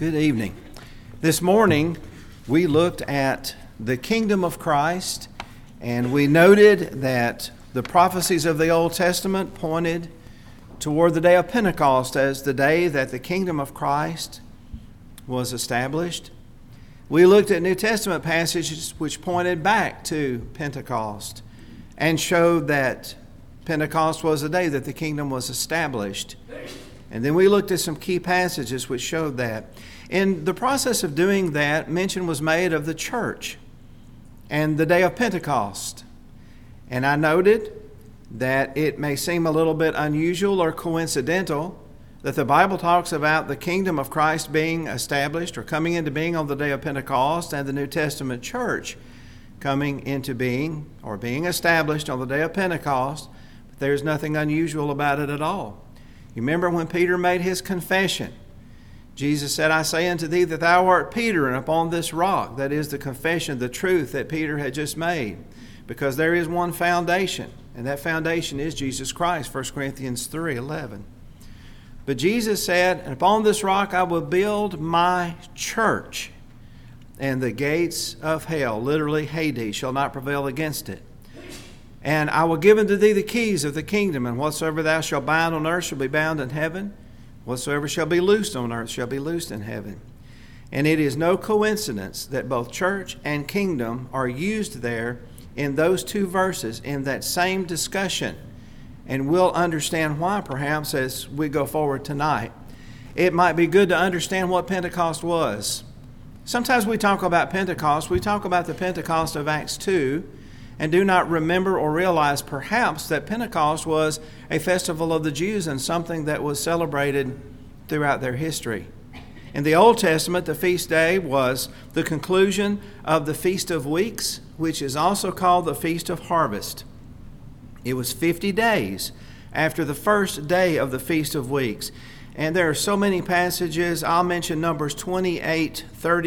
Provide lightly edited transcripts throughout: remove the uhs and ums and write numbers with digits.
Good evening. This morning we looked at the kingdom of Christ, and we noted that the prophecies of the Old Testament pointed toward the day of Pentecost as the day that the kingdom of Christ was established. We looked at New Testament passages which pointed back to Pentecost and showed that Pentecost was the day that the kingdom was established. And then we looked at some key passages which showed that. In the process of doing that, mention was made of the church and the day of Pentecost. And I noted that it may seem a little bit unusual or coincidental that the Bible talks about the kingdom of Christ being established or coming into being on the day of Pentecost, and the New Testament church coming into being or being established on the day of Pentecost. But there's nothing unusual about it at all. You remember when Peter made his confession? Jesus said, I say unto thee that thou art Peter, and upon this rock, that is the confession, the truth that Peter had just made. Because there is one foundation, and that foundation is Jesus Christ, 1 Corinthians 3:11. But Jesus said, and upon this rock I will build my church, and the gates of hell, literally Hades, shall not prevail against it. And I will give unto thee the keys of the kingdom, and whatsoever thou shalt bind on earth shall be bound in heaven. Whatsoever shall be loosed on earth shall be loosed in heaven. And it is no coincidence that both church and kingdom are used there in those two verses in that same discussion. And we'll understand why perhaps as we go forward tonight. It might be good to understand what Pentecost was. Sometimes we talk about Pentecost, we talk about the Pentecost of Acts 2, and do not remember or realize perhaps that Pentecost was a festival of the Jews and something that was celebrated throughout their history. In the Old Testament, the feast day was the conclusion of the Feast of Weeks, which is also called the Feast of Harvest. It was 50 days after the first day of the Feast of Weeks. And there are so many passages. I'll mention Numbers 28,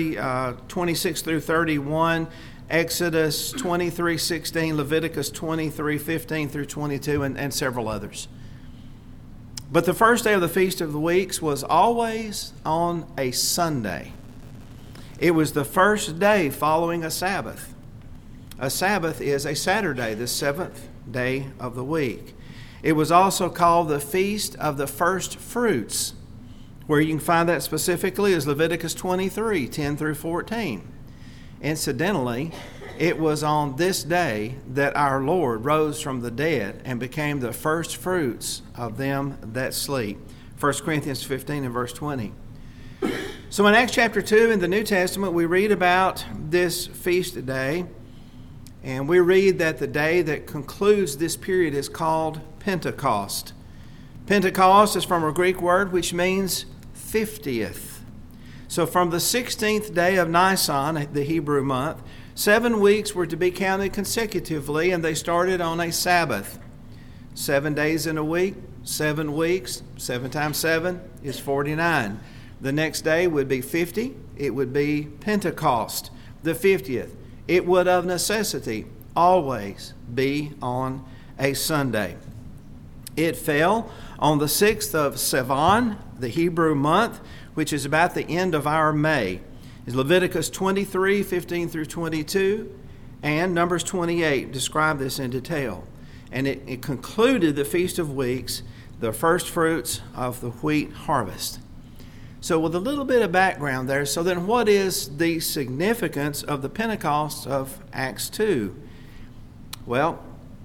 26 through 31, Exodus 23:16, Leviticus 23:15 through 22, and several others. But the first day of the Feast of the Weeks was always on a Sunday. It was the first day following a Sabbath. A Sabbath is a Saturday, the seventh day of the week. It was also called the Feast of the First Fruits. Where you can find that specifically is Leviticus 23:10 through 14. Incidentally, it was on this day that our Lord rose from the dead and became the first fruits of them that sleep. 1 Corinthians 15 and verse 20. So in Acts chapter 2 in the New Testament, we read about this feast day, and we read that the day that concludes this period is called Pentecost. Pentecost is from a Greek word which means 50th. So from the 16th day of Nisan, the Hebrew month, 7 weeks were to be counted consecutively, and they started on a Sabbath. 7 days in a week, 7 weeks, 7 times 7 is 49. The next day would be 50. It would be Pentecost, the 50th. It would of necessity always be on a Sunday. It fell on the 6th of Sivan, the Hebrew month, which is about the end of our May. Is Leviticus 23:15 through 22, and Numbers 28 describe this in detail. And it concluded the Feast of Weeks, the first fruits of the wheat harvest. So with a little bit of background there, so then what is the significance of the Pentecost of Acts 2? Well,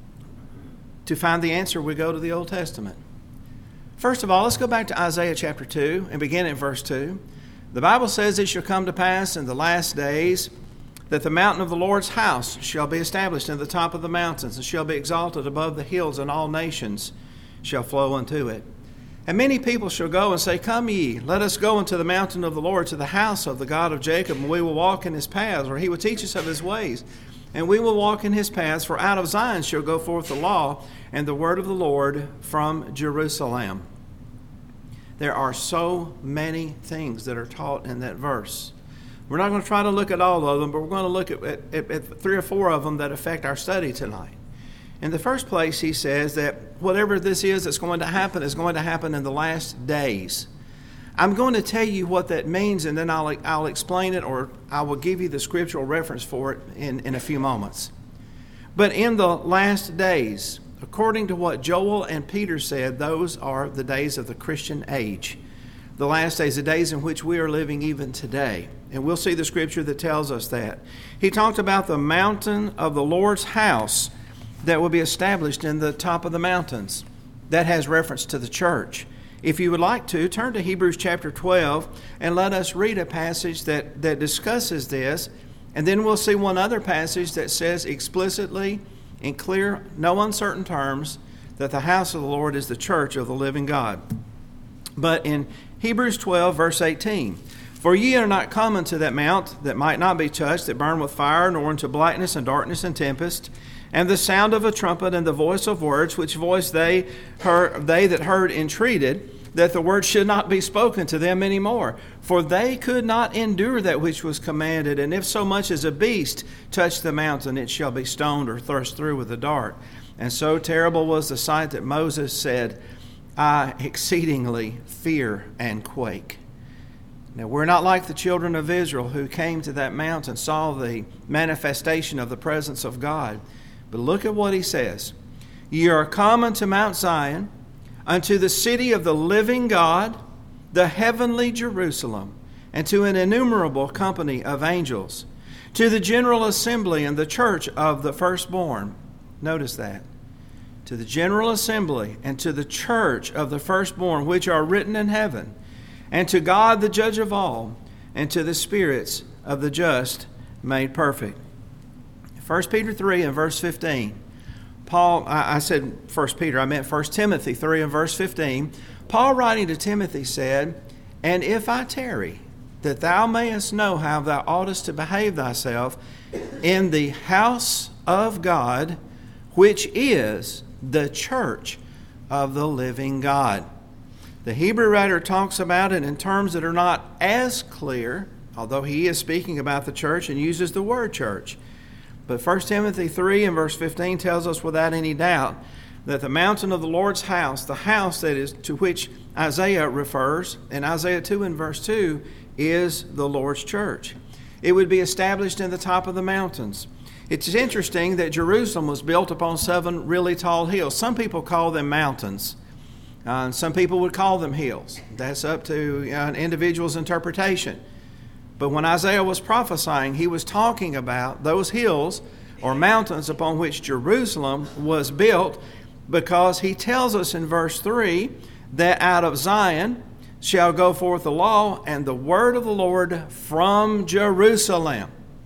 to find the answer, we go to the Old Testament. First of all, let's go back to Isaiah chapter 2 and begin at verse 2. The Bible says, it shall come to pass in the last days that the mountain of the Lord's house shall be established in the top of the mountains, and shall be exalted above the hills, and all nations shall flow unto it. And many people shall go and say, Come ye, let us go into the mountain of the Lord, to the house of the God of Jacob, and we will walk in his paths, or he will teach us of his ways. And we will walk in his paths, for out of Zion shall go forth the law and the word of the Lord from Jerusalem. There are so many things that are taught in that verse. We're not going to try to look at all of them, but we're going to look at 3 or 4 of them that affect our study tonight. In the first place, he says that whatever this is that's going to happen is going to happen in the last days. I'm going to tell you what that means, and then I'll explain it, or I will give you the scriptural reference for it in a few moments. But in the last days, according to what Joel and Peter said, those are the days of the Christian age. The last days, the days in which we are living even today. And we'll see the scripture that tells us that. He talked about the mountain of the Lord's house that will be established in the top of the mountains. That has reference to the church. If you would like to, turn to Hebrews chapter 12 and let us read a passage that discusses this. And then we'll see one other passage that says explicitly, in clear, no uncertain terms, that the house of the Lord is the church of the living God. But in Hebrews 12, verse 18, "For ye are not come unto that mount that might not be touched, that burn with fire, nor unto blackness and darkness and tempest, and the sound of a trumpet and the voice of words, which voice they that heard entreated, that the word should not be spoken to them any more. For they could not endure that which was commanded, and if so much as a beast touch the mountain, it shall be stoned or thrust through with a dart. And so terrible was the sight that Moses said, I exceedingly fear and quake." Now, we're not like the children of Israel who came to that mountain, saw the manifestation of the presence of God. But look at what he says. "Ye are come unto Mount Zion, unto the city of the living God, the heavenly Jerusalem, and to an innumerable company of angels, to the general assembly and the church of the firstborn." Notice that. "To the general assembly and to the church of the firstborn, which are written in heaven, and to God the judge of all, and to the spirits of the just made perfect." 1 Peter 3 and verse 15. I said 1 Peter, I meant 1 Timothy 3 and verse 15. Paul, writing to Timothy, said, "And if I tarry, that thou mayest know how thou oughtest to behave thyself in the house of God, which is the church of the living God." The Hebrew writer talks about it in terms that are not as clear, although he is speaking about the church and uses the word church. But 1 Timothy 3 and verse 15 tells us without any doubt that the mountain of the Lord's house, the house that is to which Isaiah refers, in Isaiah 2 and verse 2, is the Lord's church. It would be established in the top of the mountains. It's interesting that Jerusalem was built upon 7 really tall hills. Some people call them mountains. And some people would call them hills. That's up to an individual's interpretation. But when Isaiah was prophesying, he was talking about those hills or mountains upon which Jerusalem was built, because he tells us in verse 3 that out of Zion shall go forth the law and the word of the Lord from Jerusalem.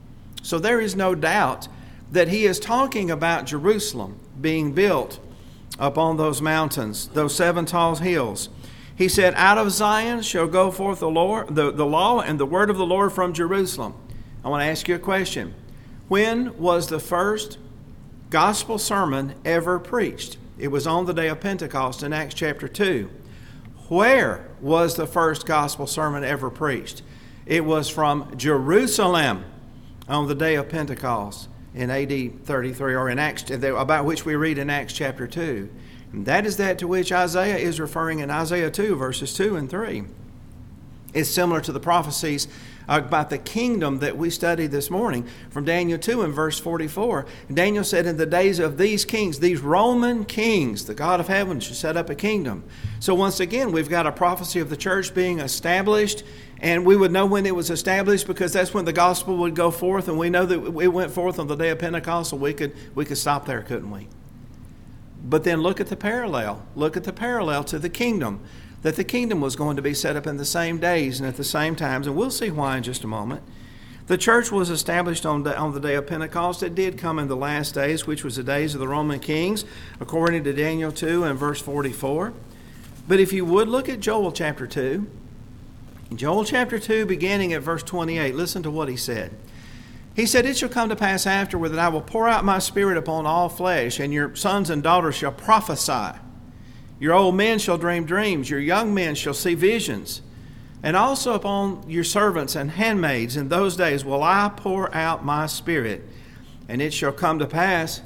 So there is no doubt that he is talking about Jerusalem being built upon those mountains, those 7 tall hills. He said, "Out of Zion shall go forth the law and the word of the Lord from Jerusalem." I want to ask you a question. When was the first gospel sermon ever preached? It was on the day of Pentecost in Acts chapter 2. Where was the first gospel sermon ever preached? It was from Jerusalem on the day of Pentecost in AD 33, or in Acts, about which we read in Acts chapter 2. And that is that to which Isaiah is referring in Isaiah 2, verses 2 and 3. It's similar to the prophecies about the kingdom that we studied this morning from Daniel 2 and verse 44. Daniel said, "In the days of these kings, these Roman kings, the God of heaven should set up a kingdom." So once again, we've got a prophecy of the church being established, and we would know when it was established because that's when the gospel would go forth, and we know that it went forth on the day of Pentecost, so we could stop there, couldn't we? But then look at the parallel. Look at the parallel to the kingdom, that the kingdom was going to be set up in the same days and at the same times, and we'll see why in just a moment. The church was established on the day of Pentecost. It did come in the last days, which was the days of the Roman kings, according to Daniel 2 and verse 44. But if you would look at Joel chapter 2, Joel chapter 2, beginning at verse 28, listen to what he said. He said, "It shall come to pass afterward that I will pour out my spirit upon all flesh, and your sons and daughters shall prophesy. Your old men shall dream dreams, your young men shall see visions. And also upon your servants and handmaids in those days will I pour out my spirit. And it shall come to pass,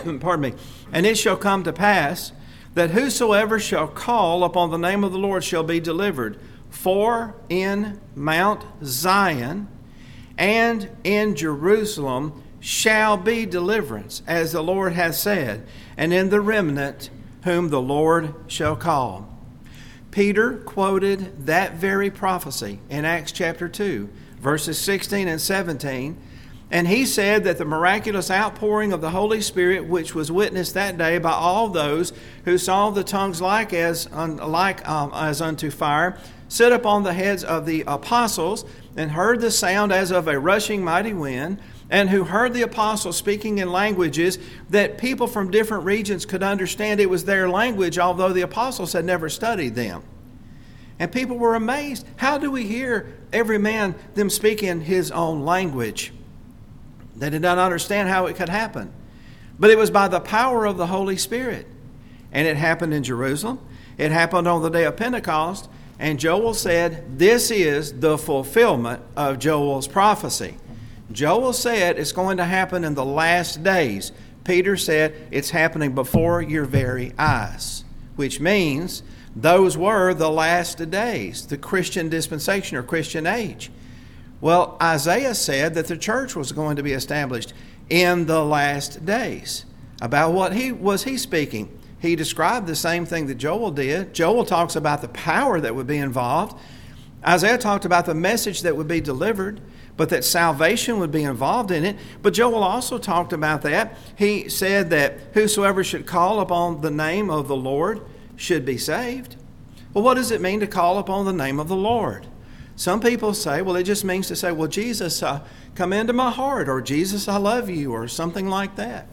and it shall come to pass that whosoever shall call upon the name of the Lord shall be delivered. For in Mount Zion and in Jerusalem shall be deliverance, as the Lord hath said, and in the remnant whom the Lord shall call. Peter quoted that very prophecy in Acts chapter 2, verses 16 and 17, and he said that the miraculous outpouring of the Holy Spirit, which was witnessed that day by all those who saw the tongues like as unto fire, sit upon the heads of the apostles, and heard the sound as of a rushing mighty wind, and who heard the apostles speaking in languages that people from different regions could understand. It was their language, although the apostles had never studied them. And people were amazed. How do we hear every man them speak in his own language? They did not understand how it could happen. But it was by the power of the Holy Spirit. And it happened in Jerusalem. It happened on the day of Pentecost. And Joel said, this is the fulfillment of Joel's prophecy. Joel said it's going to happen in the last days. Peter said it's happening before your very eyes, which means those were the last days, the Christian dispensation or Christian age. Well, Isaiah said that the church was going to be established in the last days. About what was he speaking? He described the same thing that Joel did. Joel talks about the power that would be involved. Isaiah talked about the message that would be delivered, but that salvation would be involved in it. But Joel also talked about that. He said that whosoever should call upon the name of the Lord should be saved. Well, what does it mean to call upon the name of the Lord? Some people say, well, it just means to say, well, Jesus, come into my heart, or Jesus, I love you, or something like that.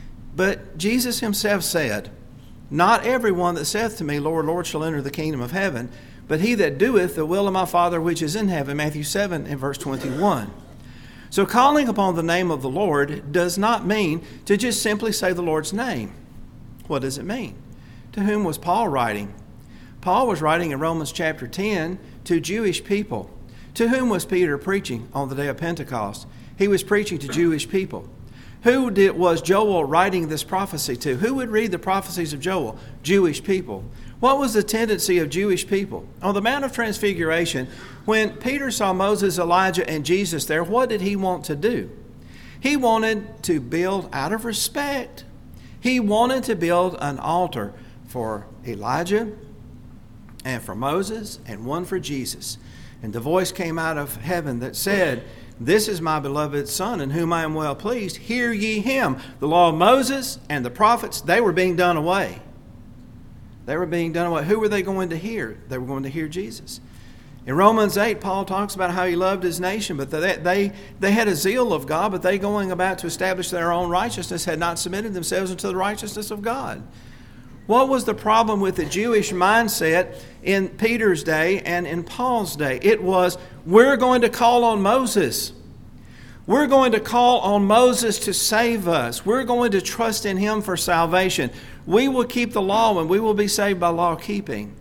But Jesus himself said, not everyone that saith to me, Lord, Lord, shall enter the kingdom of heaven, but he that doeth the will of my Father which is in heaven. Matthew 7 and verse 21. So calling upon the name of the Lord does not mean to just simply say the Lord's name. What does it mean? To whom was Paul writing? Paul was writing in Romans chapter 10 to Jewish people. To whom was Peter preaching on the day of Pentecost? He was preaching to Jewish people. Who was Joel writing this prophecy to? Who would read the prophecies of Joel? Jewish people. What was the tendency of Jewish people? On the Mount of Transfiguration, when Peter saw Moses, Elijah, and Jesus there, what did he want to do? He wanted to build, out of respect, he wanted to build an altar for Elijah and for Moses and one for Jesus. And the voice came out of heaven that said, this is my beloved Son, in whom I am well pleased. Hear ye him. The law of Moses and the prophets, they were being done away. They were being done away. Who were they going to hear? They were going to hear Jesus. In Romans 8, Paul talks about how he loved his nation, but they had a zeal of God, but they going about to establish their own righteousness had not submitted themselves unto the righteousness of God. What was the problem with the Jewish mindset in Peter's day and in Paul's day? It was, we're going to call on Moses. We're going to call on Moses to save us. We're going to trust in him for salvation. We will keep the law and we will be saved by law keeping.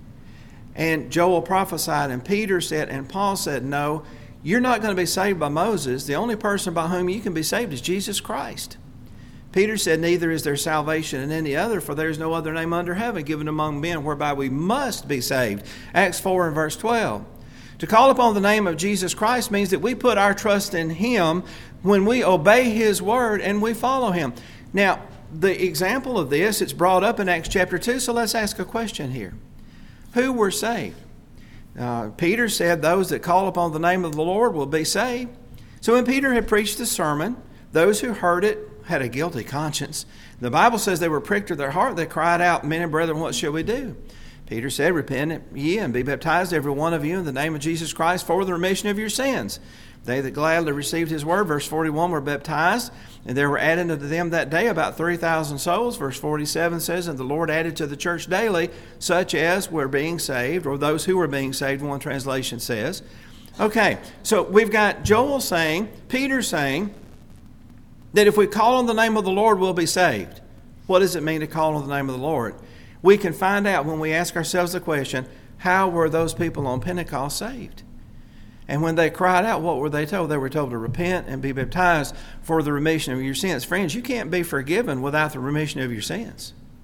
And Joel prophesied and Peter said and Paul said, no, you're not going to be saved by Moses. The only person by whom you can be saved is Jesus Christ. Peter said, neither is there salvation in any other, for there is no other name under heaven given among men whereby we must be saved. Acts 4 and verse 12. To call upon the name of Jesus Christ means that we put our trust in him when we obey his word and we follow him. Now, the example of this, it's brought up in Acts chapter 2, so let's ask a question here. Who were saved? Peter said those that call upon the name of the Lord will be saved. So when Peter had preached the sermon, those who heard it had a guilty conscience. The Bible says they were pricked to their heart. They cried out, men and brethren, what shall we do? Peter said, repent ye and be baptized every one of you in the name of Jesus Christ for the remission of your sins. They that gladly received his word, verse 41, were baptized, and there were added unto them that day about 3,000 souls. Verse 47 says, and the Lord added to the church daily such as were being saved, or those who were being saved, one translation says. Okay, so we've got Joel saying, Peter saying, that if we call on the name of the Lord, we'll be saved. What does it mean to call on the name of the Lord? We can find out when we ask ourselves the question, how were those people on Pentecost saved? And when they cried out, what were they told? They were told to repent and be baptized for the remission of your sins. Friends, you can't be forgiven without the remission of your sins.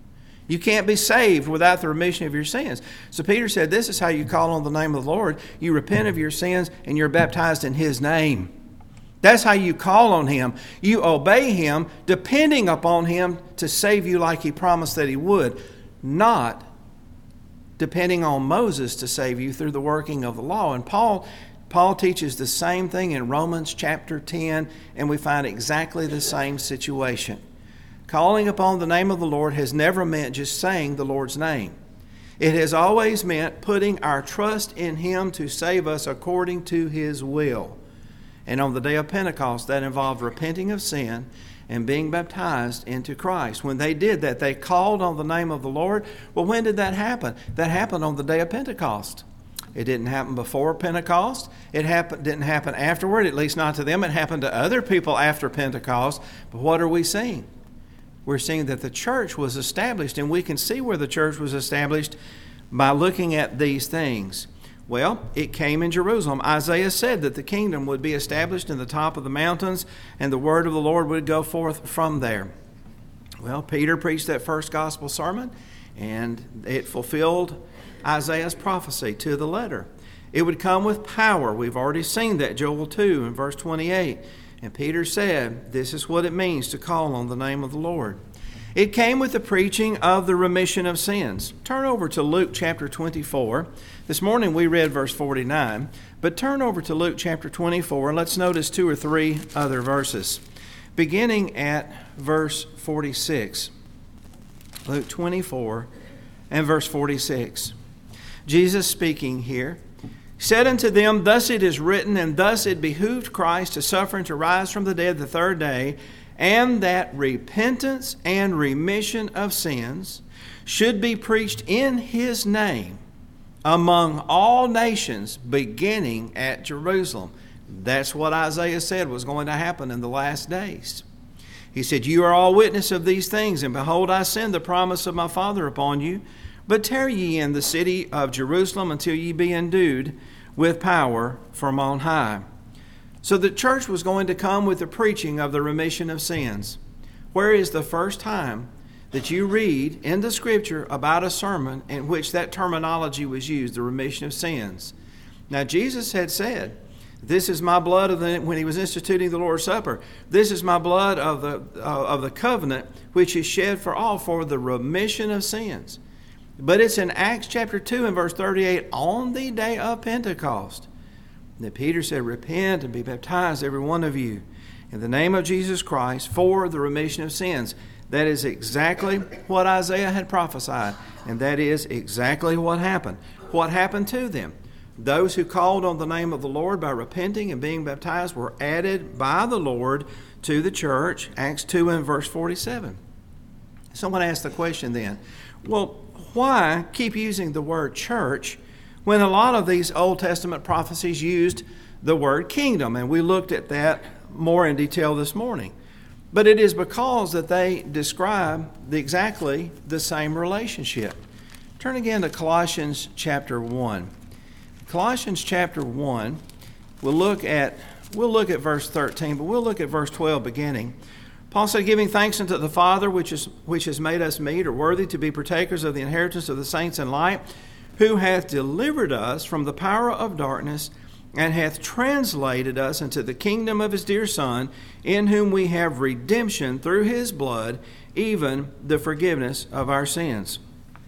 You can't be saved without the remission of your sins. So Peter said, this is how you call on the name of the Lord. You repent of your sins and you're baptized in His name. That's how you call on Him. You obey Him, depending upon Him to save you like He promised that He would, not depending on Moses to save you through the working of the law. And Paul teaches the same thing in Romans chapter 10, and we find exactly the same situation. Calling upon the name of the Lord has never meant just saying the Lord's name. It has always meant putting our trust in Him to save us according to His will. And on the day of Pentecost, that involved repenting of sin and being baptized into Christ. When they did that, they called on the name of the Lord. Well, when did that happen? That happened on the day of Pentecost. It didn't happen before Pentecost. It didn't happen afterward, at least not to them. It happened to other people after Pentecost. But what are we seeing? We're seeing that the church was established, and we can see where the church was established by looking at these things. Well, it came in Jerusalem. Isaiah said that the kingdom would be established in the top of the mountains, and the word of the Lord would go forth from there. Well, Peter preached that first gospel sermon, and it fulfilled Isaiah's prophecy to the letter. It would come with power. We've already seen that, Joel 2 in verse 28. And Peter said, this is what it means to call on the name of the Lord. It came with the preaching of the remission of sins. Turn over to Luke chapter 24. This morning we read verse 49, but turn over to Luke chapter 24 and let's notice 2 or 3 other verses. Beginning at verse 46. Luke 24 and verse 46. Jesus speaking here, said unto them, thus it is written, and thus it behooved Christ to suffer and to rise from the dead the third day, and that repentance and remission of sins should be preached in His name among all nations, beginning at Jerusalem. That's what Isaiah said was going to happen in the last days. He said, you are all witness of these things, and behold, I send the promise of my Father upon you. But tarry ye in the city of Jerusalem until ye be endued with power from on high. So the church was going to come with the preaching of the remission of sins. Where is the first time that you read in the Scripture about a sermon in which that terminology was used, the remission of sins? Now Jesus had said, this is my blood when He was instituting the Lord's Supper. This is my blood of the covenant, which is shed for all for the remission of sins. But it's in Acts chapter 2 and verse 38, on the day of Pentecost, that Peter said, repent and be baptized, every one of you, in the name of Jesus Christ for the remission of sins. That is exactly what Isaiah had prophesied, and that is exactly what happened. What happened to them? Those who called on the name of the Lord by repenting and being baptized were added by the Lord to the church, Acts 2 and verse 47. Someone asked the question then, well, why keep using the word church when a lot of these Old Testament prophecies used the word kingdom? And we looked at that more in detail this morning. But it is because that they describe exactly the same relationship. Turn again to Colossians chapter 1. Colossians chapter 1, we'll look at verse 13, but we'll look at verse 12 beginning. Paul said, giving thanks unto the Father, which has made us meet or worthy to be partakers of the inheritance of the saints in light, who hath delivered us from the power of darkness, and hath translated us into the kingdom of His dear Son, in whom we have redemption through His blood, even the forgiveness of our sins.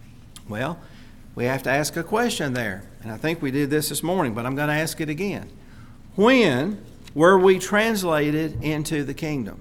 Well, we have to ask a question there, and I think we did this morning, but I'm going to ask it again. When were we translated into the kingdom?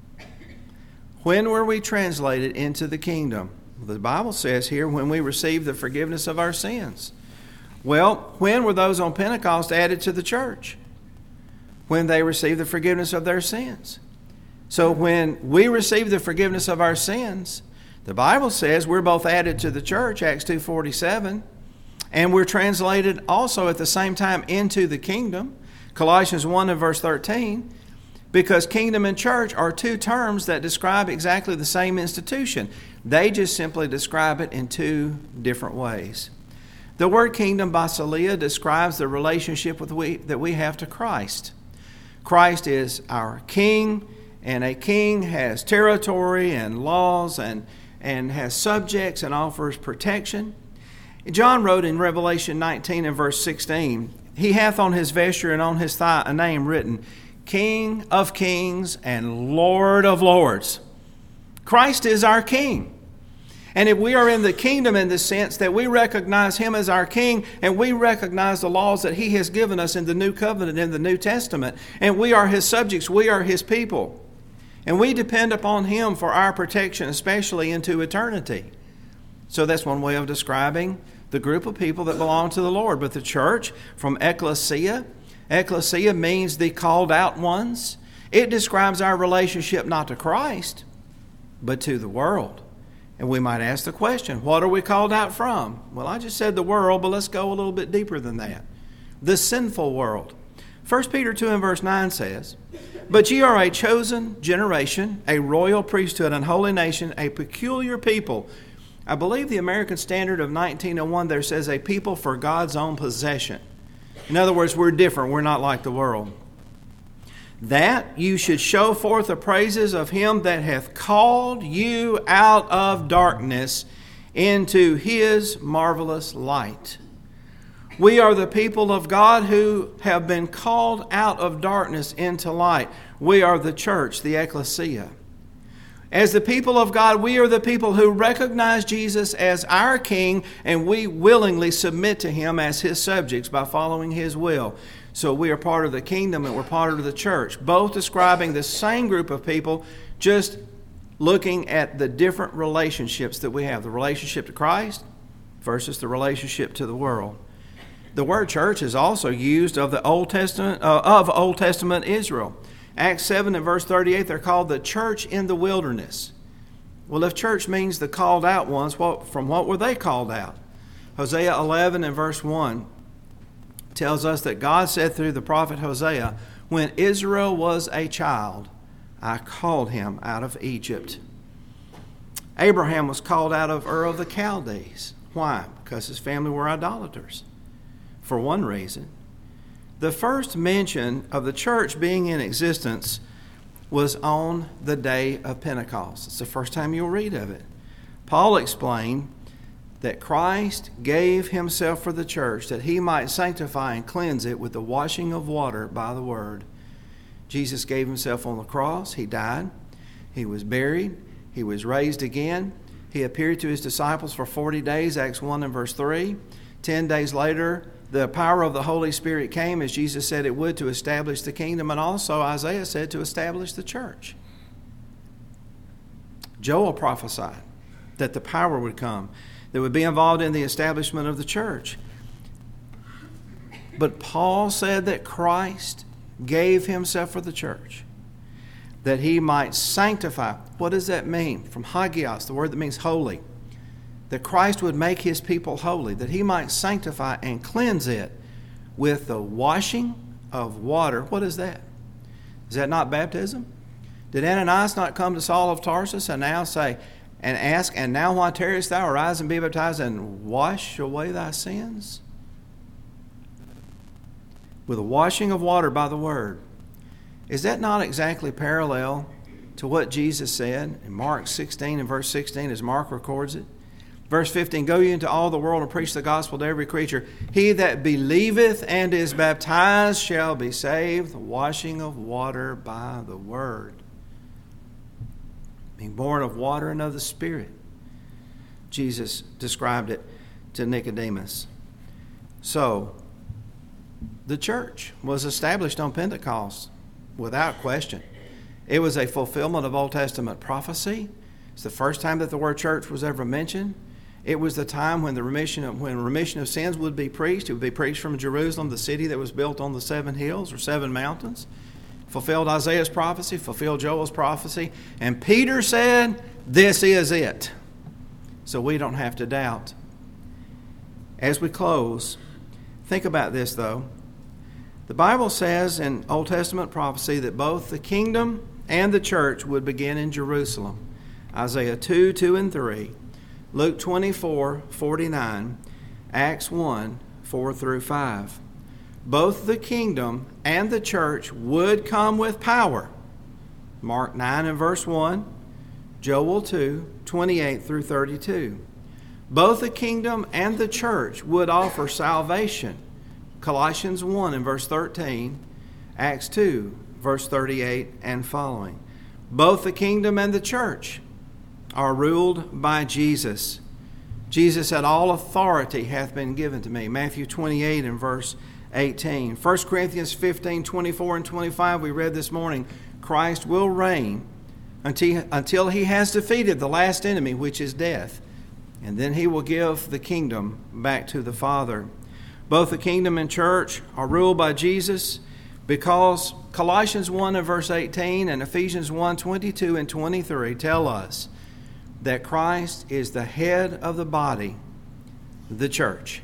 When were we translated into the kingdom? The Bible says here, when we received the forgiveness of our sins. Well, when were those on Pentecost added to the church? When they received the forgiveness of their sins. So when we receive the forgiveness of our sins, the Bible says we're both added to the church, Acts 2:47, and we're translated also at the same time into the kingdom, Colossians 1 and verse 13. Because kingdom and church are two terms that describe exactly the same institution. They just simply describe it in two different ways. The word kingdom, basileia, describes the relationship that we have to Christ. Christ is our king, and a king has territory and laws and and has subjects and offers protection. John wrote in Revelation 19 and verse 16, He hath on his vesture and on his thigh a name written, King of kings and Lord of lords. Christ is our King. And if we are in the kingdom in the sense that we recognize Him as our King and we recognize the laws that He has given us in the New Covenant, in the New Testament, and we are His subjects, we are His people. And we depend upon Him for our protection, especially into eternity. So that's one way of describing the group of people that belong to the Lord. But the church, from ecclesia, ecclesia means the called out ones. It describes our relationship not to Christ, but to the world. And we might ask the question, what are we called out from? Well, I just said the world, but let's go a little bit deeper than that. The sinful world. 1 Peter 2 and verse 9 says, But ye are a chosen generation, a royal priesthood, an holy nation, a peculiar people. I believe the American Standard of 1901 there says a people for God's own possession. In other words, we're different. We're not like the world. That you should show forth the praises of Him that hath called you out of darkness into His marvelous light. We are the people of God who have been called out of darkness into light. We are the church, the ecclesia. As the people of God, we are the people who recognize Jesus as our King, and we willingly submit to Him as His subjects by following His will. So we are part of the kingdom and we're part of the church, both describing the same group of people, just looking at the different relationships that we have. The relationship to Christ versus the relationship to the world. The word church is also used of the Old Testament Israel. Acts 7 and verse 38, they're called the church in the wilderness. Well, if church means the called out ones, from what were they called out? Hosea 11 and verse 1 tells us that God said through the prophet Hosea, When Israel was a child, I called him out of Egypt. Abraham was called out of Ur of the Chaldees. Why? Because his family were idolaters. For one reason. The first mention of the church being in existence was on the day of Pentecost. It's the first time you'll read of it. Paul explained that Christ gave Himself for the church that He might sanctify and cleanse it with the washing of water by the Word. Jesus gave Himself on the cross. He died. He was buried. He was raised again. He appeared to His disciples for 40 days, Acts 1 and verse 3. 10 days later, the power of the Holy Spirit came, as Jesus said it would, to establish the kingdom, and also Isaiah said to establish the church. Joel prophesied that the power would come that would be involved in the establishment of the church. But Paul said that Christ gave Himself for the church, that He might sanctify. What does that mean? From hagios, the word that means holy. That Christ would make His people holy, that He might sanctify and cleanse it with the washing of water. What is that? Is that not baptism? Did Ananias not come to Saul of Tarsus and now say, and ask, and now why tarriest thou? Arise and be baptized and wash away thy sins? With a washing of water by the Word. Is that not exactly parallel to what Jesus said in Mark 16 and verse 16 as Mark records it? Verse 15, Go ye into all the world and preach the gospel to every creature. He that believeth and is baptized shall be saved. The washing of water by the Word. Being born of water and of the Spirit. Jesus described it to Nicodemus. So, the church was established on Pentecost without question. It was a fulfillment of Old Testament prophecy. It's the first time that the word church was ever mentioned. It was the time when remission of sins would be preached. It would be preached from Jerusalem, the city that was built on the 7 hills or 7 mountains. Fulfilled Isaiah's prophecy, fulfilled Joel's prophecy. And Peter said, this is it. So we don't have to doubt. As we close, think about this though. The Bible says in Old Testament prophecy that both the kingdom and the church would begin in Jerusalem. Isaiah 2, 2 and 3. Luke 24, 49. Acts 1, 4 through 5. Both the kingdom and the church would come with power. Mark 9 and verse 1, Joel 2, 28 through 32. Both the kingdom and the church would offer salvation. Colossians 1 and verse 13, Acts 2, verse 38 and following. Both the kingdom and the church are ruled by Jesus. Jesus said, all authority hath been given to me. Matthew 28 and verse 18. 1 Corinthians 15, 24 and 25, we read this morning, Christ will reign until he has defeated the last enemy, which is death. And then he will give the kingdom back to the Father. Both the kingdom and church are ruled by Jesus because Colossians 1 and verse 18 and Ephesians 1, 22 and 23 tell us that Christ is the head of the body, the church.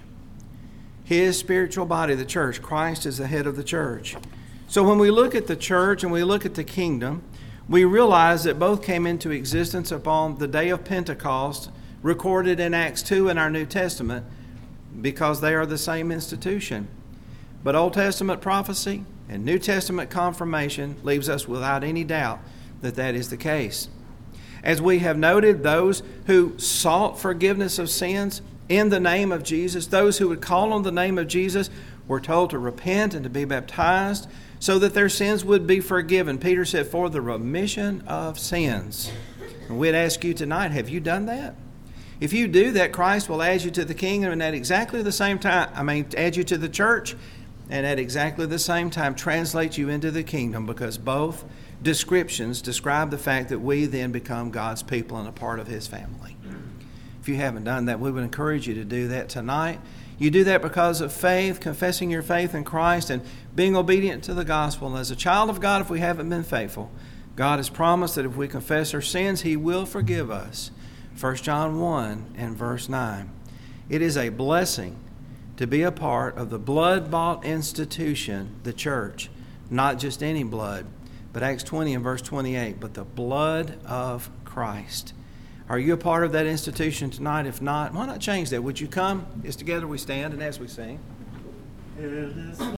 His spiritual body, the church. Christ is the head of the church. So when we look at the church and we look at the kingdom, we realize that both came into existence upon the day of Pentecost, recorded in Acts 2 in our New Testament, because they are the same institution. But Old Testament prophecy and New Testament confirmation leaves us without any doubt that that is the case. As we have noted, those who sought forgiveness of sins in the name of Jesus, those who would call on the name of Jesus, were told to repent and to be baptized so that their sins would be forgiven. Peter said, for the remission of sins. And we'd ask you tonight, have you done that? If you do that, Christ will add you to the kingdom and at exactly the same time, add you to the church and at exactly the same time translate you into the kingdom, because both descriptions describe the fact that we then become God's people and a part of His family. If you haven't done that, we would encourage you to do that tonight. You do that because of faith, confessing your faith in Christ and being obedient to the gospel. And as a child of God, if we haven't been faithful, God has promised that if we confess our sins, He will forgive us. 1 John 1 and verse 9. It is a blessing to be a part of the blood-bought institution, the church. Not just any blood, but Acts 20 and verse 28, but the blood of Christ. Are you a part of that institution tonight? If not, why not change that? Would you come? As together we stand and as we sing.